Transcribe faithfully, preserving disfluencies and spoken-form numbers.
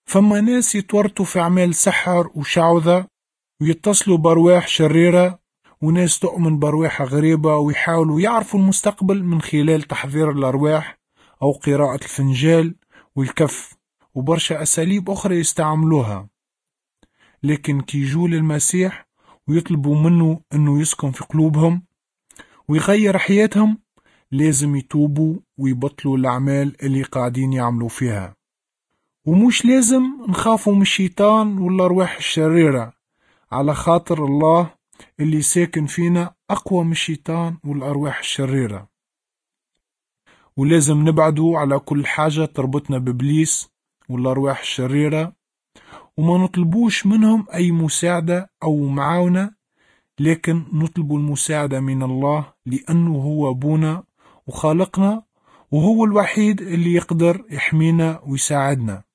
فما ناس يتورطوا في أعمال سحر وشعوذة ويتصلوا بأرواح شريرة، وناس تؤمن بأرواح غريبة ويحاولوا يعرفوا المستقبل من خلال تحذير الأرواح أو قراءة الفنجال والكف وبرشا أساليب أخرى يستعملوها. لكن كي يجوا للمسيح ويطلبوا منه أنه يسكن في قلوبهم ويغير حياتهم، لازم يتوبوا ويبطلوا الأعمال اللي قاعدين يعملوا فيها. ومش لازم نخافوا من الشيطان والأرواح الشريرة، على خاطر الله اللي ساكن فينا أقوى من الشيطان والأرواح الشريرة. ولازم نبعدوا على كل حاجة تربطنا بإبليس والأرواح الشريرة، وما نطلبوش منهم أي مساعدة أو معاونة، لكن نطلبوا المساعدة من الله، لأنه هو أبونا وخالقنا، وهو الوحيد اللي يقدر يحمينا ويساعدنا.